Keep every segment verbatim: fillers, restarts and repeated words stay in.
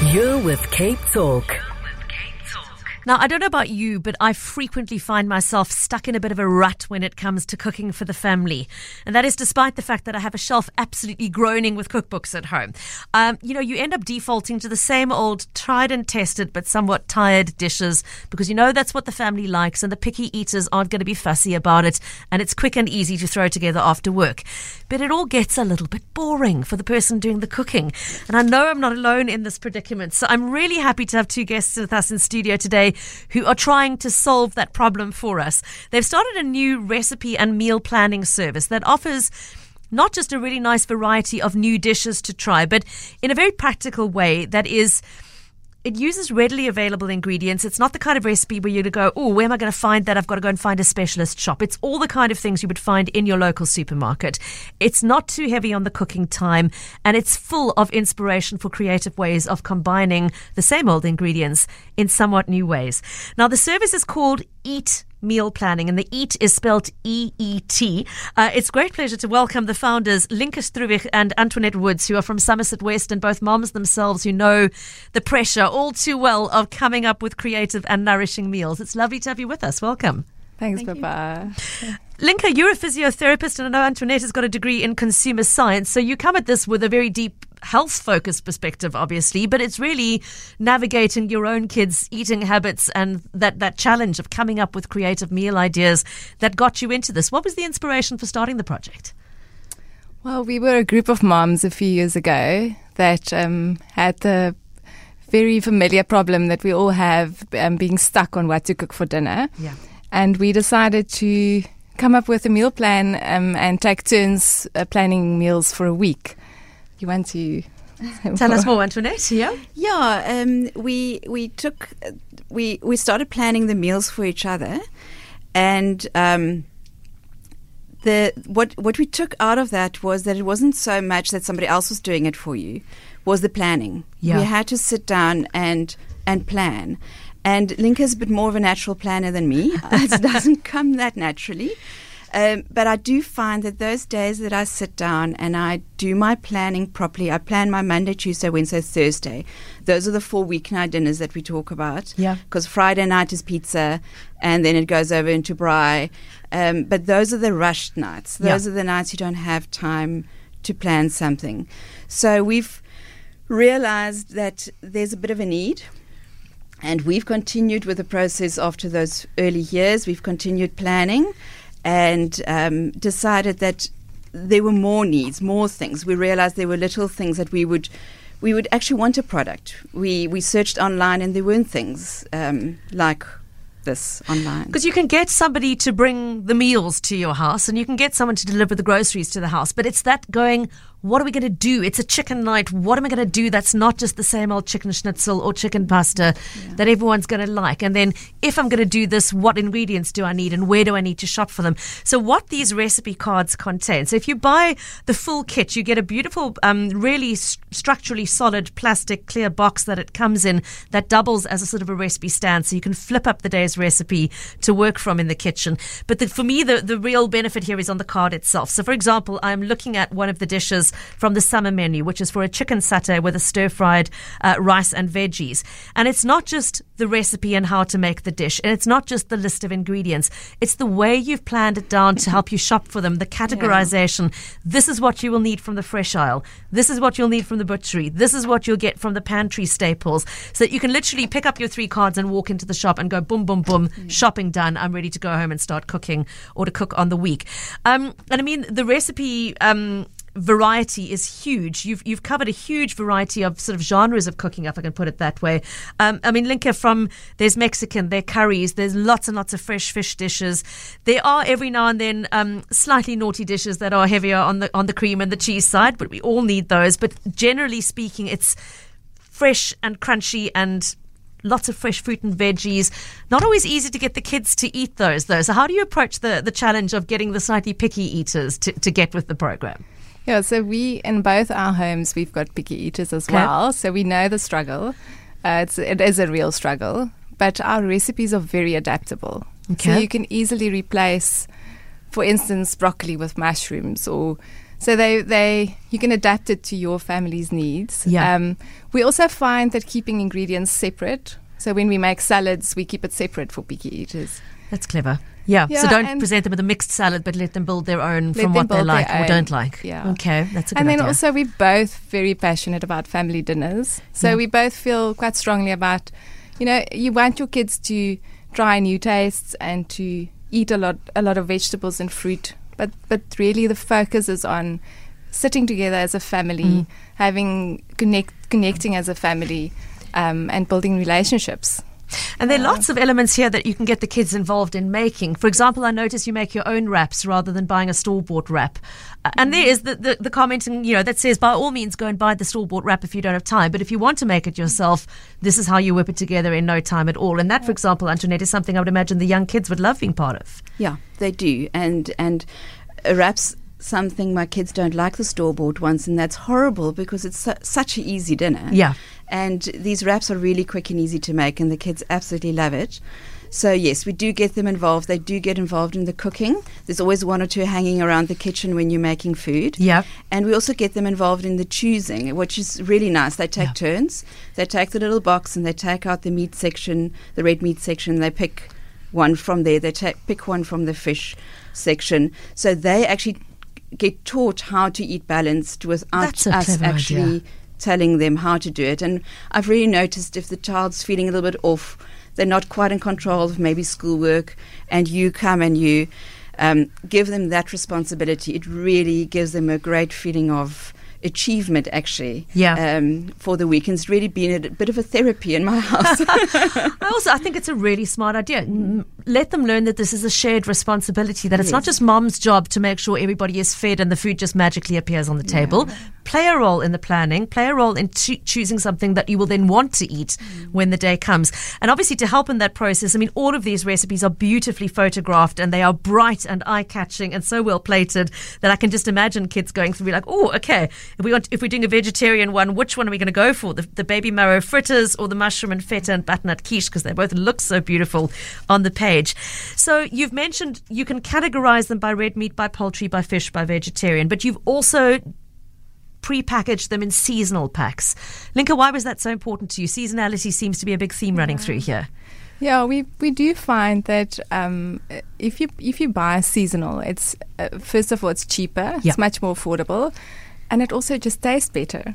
You're with Cape Talk. Now, I don't know about you, but I frequently find myself stuck in a bit of a rut when it comes to cooking for the family. And that is despite the fact that I have a shelf absolutely groaning with cookbooks at home. Um, you know, you end up defaulting to the same old tried and tested but somewhat tired dishes because you know that's what the family likes and the picky eaters aren't going to be fussy about it, and it's quick and easy to throw together after work. But it all gets a little bit boring for the person doing the cooking. And I know I'm not alone in this predicament. So I'm really happy to have two guests with us in studio today who are trying to solve that problem for us. They've started a new recipe and meal planning service that offers not just a really nice variety of new dishes to try, but in a very practical way that is... It uses readily available ingredients. It's not the kind of recipe where you go, oh, where am I going to find that? I've got to go and find a specialist shop. It's all the kind of things you would find in your local supermarket. It's not too heavy on the cooking time, and it's full of inspiration for creative ways of combining the same old ingredients in somewhat new ways. Now, the service is called Eat Meal Planning, and the Eat is spelled E E T. Uh, it's a great pleasure to welcome the founders, Linka Struwig and Antoinette Woods, who are from Somerset West and both moms themselves who know the pressure all too well of coming up with creative and nourishing meals. It's lovely to have you with us. Welcome. Thanks, Thank Papa. Linka, you're a physiotherapist, and I know Antoinette has got a degree in consumer science, so you come at this with a very deep health-focused perspective, obviously, but it's really navigating your own kids' eating habits and that, that challenge of coming up with creative meal ideas that got you into this. What was the inspiration for starting the project? Well, we were a group of moms a few years ago that um, had the very familiar problem that we all have, um, being stuck on what to cook for dinner. Yeah. And we decided to come up with a meal plan um, and take turns uh, planning meals for a week. You want to tell us more, Antoinette? Yeah, yeah. Um, we we took we we started planning the meals for each other, and um, the what what we took out of that was that it wasn't so much that somebody else was doing it for you, was the planning. Yeah. We had to sit down and and plan. And Linka's a bit more of a natural planner than me. It doesn't come that naturally. Um, but I do find that those days that I sit down and I do my planning properly, I plan my Monday, Tuesday, Wednesday, Thursday. Those are the four weeknight dinners that we talk about. Yeah. Because Friday night is pizza and then it goes over into braai. Um, but those are the rushed nights. Those Yeah. are the nights you don't have time to plan something. So we've realized that there's a bit of a need. And we've continued with the process after those early years. We've continued planning and um, decided that there were more needs, more things. We realized there were little things that we would we would actually want a product. We we searched online and there weren't things um, like this online. because you can get somebody to bring the meals to your house and you can get someone to deliver the groceries to the house, but it's that going, what are we going to do? It's a chicken night. What am I going to do that's not just the same old chicken schnitzel or chicken pasta Yeah. that everyone's going to like? And then if I'm going to do this, what ingredients do I need and where do I need to shop for them? So what these recipe cards contain. So if you buy the full kit, you get a beautiful, um, really st- structurally solid plastic clear box that it comes in that doubles as a sort of a recipe stand. So you can flip up the day's recipe to work from in the kitchen. But the, for me, the, the real benefit here is on the card itself. So for example, I'm looking at one of the dishes from the summer menu, which is for a chicken satay with a stir-fried uh, rice and veggies. And it's not just the recipe and how to make the dish, and it's not just the list of ingredients. It's the way you've planned it down to help you shop for them, the categorization. This is what you will need from the fresh aisle. This is what you'll need from the butchery. This is what you'll get from the pantry staples. So that you can literally pick up your three cards and walk into the shop and go boom, boom, boom, mm. shopping done. I'm ready to go home and start cooking or to cook on the week. Um, and I mean, the recipe... Um, variety is huge. You've you've covered a huge variety of sort of genres of cooking, if I can put it that way. Um, I mean, Linka, from there's Mexican, there are curries, there's lots and lots of fresh fish dishes. There are every now and then um, slightly naughty dishes that are heavier on the on the cream and the cheese side, but we all need those. But generally speaking, it's fresh and crunchy and lots of fresh fruit and veggies. Not always easy to get the kids to eat those, though. So how do you approach the, the challenge of getting the slightly picky eaters to, to get with the program? Yeah, so we, in both our homes, we've got picky eaters as Okay. well. So we know the struggle. Uh, it's, it is a real struggle. But our recipes are very adaptable. Okay. So you can easily replace, for instance, broccoli with mushrooms or So they, they you can adapt it to your family's needs. Yeah. Um, we also find that keeping ingredients separate. So when we make salads, we keep it separate for picky eaters. That's clever. Yeah. Yeah, so don't and present them with a mixed salad, but let them build their own Let from them what they build like their or own. don't like. Yeah. Okay, that's a good And then idea. also we're both very passionate about family dinners. So Yeah. we both feel quite strongly about, you know, you want your kids to try new tastes and to eat a lot a lot of vegetables and fruit. But but really the focus is on sitting together as a family, Mm. having connect connecting as a family, um, and building relationships. And there are lots of elements here that you can get the kids involved in making. For example, I notice you make your own wraps rather than buying a store-bought wrap. Uh, and there is the, the, the comment, in, you know, that says, by all means, go and buy the store-bought wrap if you don't have time. But if you want to make it yourself, this is how you whip it together in no time at all. And that, for example, Antoinette, is something I would imagine the young kids would love being part of. Yeah, they do. And, and uh, wraps something my kids don't like the store-bought ones, and that's horrible because it's su- such an easy dinner. Yeah. And these wraps are really quick and easy to make, and the kids absolutely love it. So yes, we do get them involved. They do get involved in the cooking. There's always one or two hanging around the kitchen when you're making food. Yeah. And we also get them involved in the choosing, which is really nice. They take Yeah. turns. They take the little box and they take out the meat section, the red meat section. They pick one from there. They ta- pick one from the fish section. So they actually get taught how to eat balanced without That's a us clever actually idea. telling them how to do it. And I've really noticed if the child's feeling a little bit off, they're not quite in control of maybe schoolwork, and you come and you um, give them that responsibility, it really gives them a great feeling of achievement, actually, Yeah. um, for the week. And it's really been a bit of a therapy in my house. I also I think it's a really smart idea. Mm, Let them learn that this is a shared responsibility, that it's not Yes. just mom's job to make sure everybody is fed and the food just magically appears on the table. Play a role in the planning, play a role in choo- choosing something that you will then want to eat when the day comes. And obviously to help in that process, I mean, all of these recipes are beautifully photographed and they are bright and eye-catching and so well plated that I can just imagine kids going through, be like, oh, okay, if, we want, if we're doing a vegetarian one, which one are we going to go for? The, the baby marrow fritters or the mushroom and feta and butternut quiche, because they both look so beautiful on the page. So you've mentioned you can categorize them by red meat, by poultry, by fish, by vegetarian, but you've also pre-packaged them in seasonal packs. Linka, why was that so important to you? Seasonality seems to be a big theme running through here. Yeah, we we do find that um, if you if you buy seasonal, it's uh, first of all it's cheaper, Yeah. it's much more affordable, and it also just tastes better.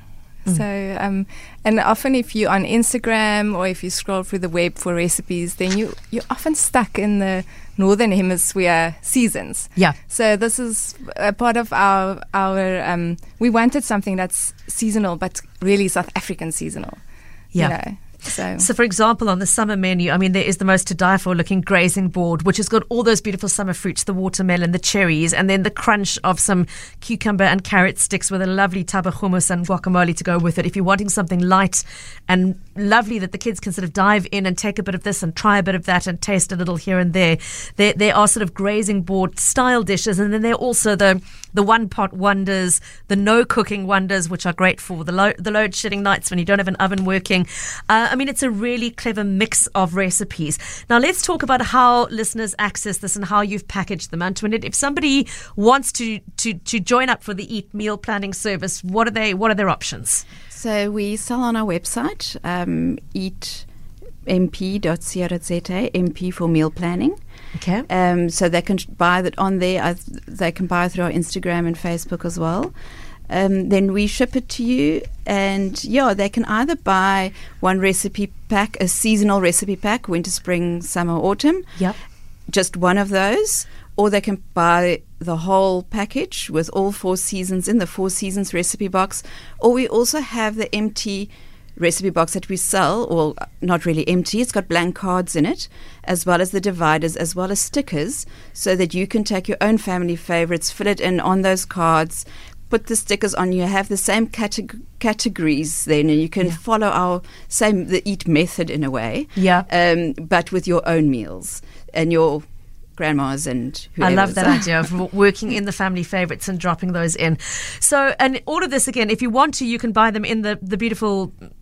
So um, and often if you're on Instagram or if you scroll through the web for recipes, then you you're often stuck in the northern hemisphere seasons. Yeah. So this is a part of our our um, we wanted something that's seasonal, but really South African seasonal. Yeah. You know? So, So, for example, on the summer menu, I mean, there is the most to die for looking grazing board, which has got all those beautiful summer fruits, the watermelon, the cherries, and then the crunch of some cucumber and carrot sticks with a lovely tub of hummus and guacamole to go with it. If you're wanting something light and lovely that the kids can sort of dive in and take a bit of this and try a bit of that and taste a little here and there, there, there are sort of grazing board style dishes. And then there are also the, the one pot wonders, the no cooking wonders, which are great for the, lo- the load shedding nights when you don't have an oven working. Uh, I mean, it's a really clever mix of recipes. Now, let's talk about how listeners access this and how you've packaged them. Antoinette, if somebody wants to, to, to join up for the Eat meal planning service, what are they? What are their options? So we sell on our website, um, eat m p dot co dot z a, M P for meal planning. Okay. Um, so they can buy that on there. I, they can buy through our Instagram and Facebook as well. Um, then we ship it to you, and yeah, they can either buy one recipe pack, a seasonal recipe pack, winter, spring, summer, autumn, Yep. just one of those, or they can buy the whole package with all four seasons in the four seasons recipe box. Or we also have the empty recipe box that we sell, or not really empty, it's got blank cards in it, as well as the dividers, as well as stickers, so that you can take your own family favorites, fill it in on those cards, put the stickers on. You have the same categ- categories then, and you can Yeah. follow our same the eat method in a way, Yeah. um, but with your own meals and your grandmas and I whoever's. love that idea of w- working in the family favorites and dropping those in. So, and all of this, again, if you want to, you can buy them in the, the beautiful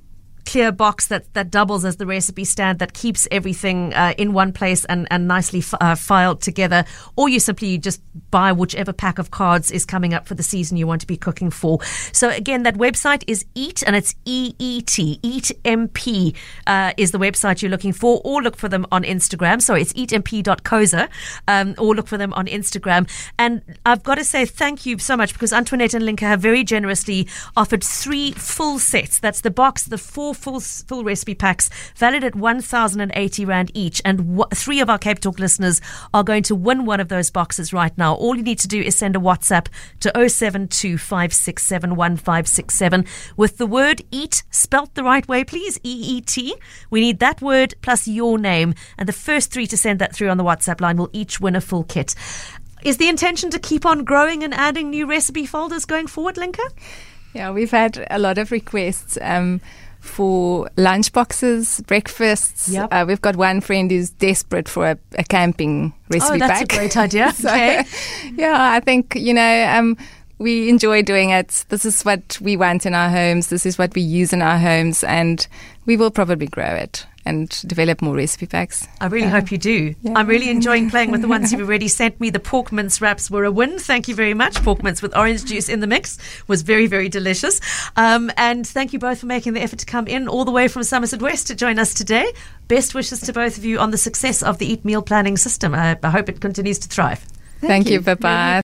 clear box that, that doubles as the recipe stand, that keeps everything uh, in one place and, and nicely f- uh, filed together. Or you simply just buy whichever pack of cards is coming up for the season you want to be cooking for. So again, that website is Eat, and it's E E T, Eat M P uh, is the website you're looking for, or look for them on Instagram. Sorry, it's eat m p dot co za, um, or look for them on Instagram. And I've got to say thank you so much, because Antoinette and Linka have very generously offered three full sets. That's the box, the four full full recipe packs, valued at one thousand eighty rand each. And w- three of our Cape Talk listeners are going to win one of those boxes right now. All you need to do is send a WhatsApp to oh seven two five six seven one five six seven with the word EAT spelt the right way, please, E E T. We need that word plus your name, and the first three to send that through on the WhatsApp line will each win a full kit. Is the intention to keep on growing and adding new recipe folders going forward, Linka? Yeah, we've had a lot of requests um, for lunch boxes, breakfasts. Yep. Uh, we've got one friend who's desperate for a, a camping recipe Oh, that's pack. a great idea. So, Okay. yeah, I think, you know, um, we enjoy doing it. This is what we want in our homes. This is what we use in our homes, and we will probably grow it and develop more recipe packs. I really Yeah. hope you do. Yeah. I'm really enjoying playing with the ones you've already sent me. The pork mince wraps were a win. Thank you very much. Pork mince with orange juice in the mix was very, very delicious. Um, and thank you both for making the effort to come in all the way from Somerset West to join us today. Best wishes to both of you on the success of the Eat meal planning system. I, I hope it continues to thrive. Thank, Thank you. you. Bye-bye.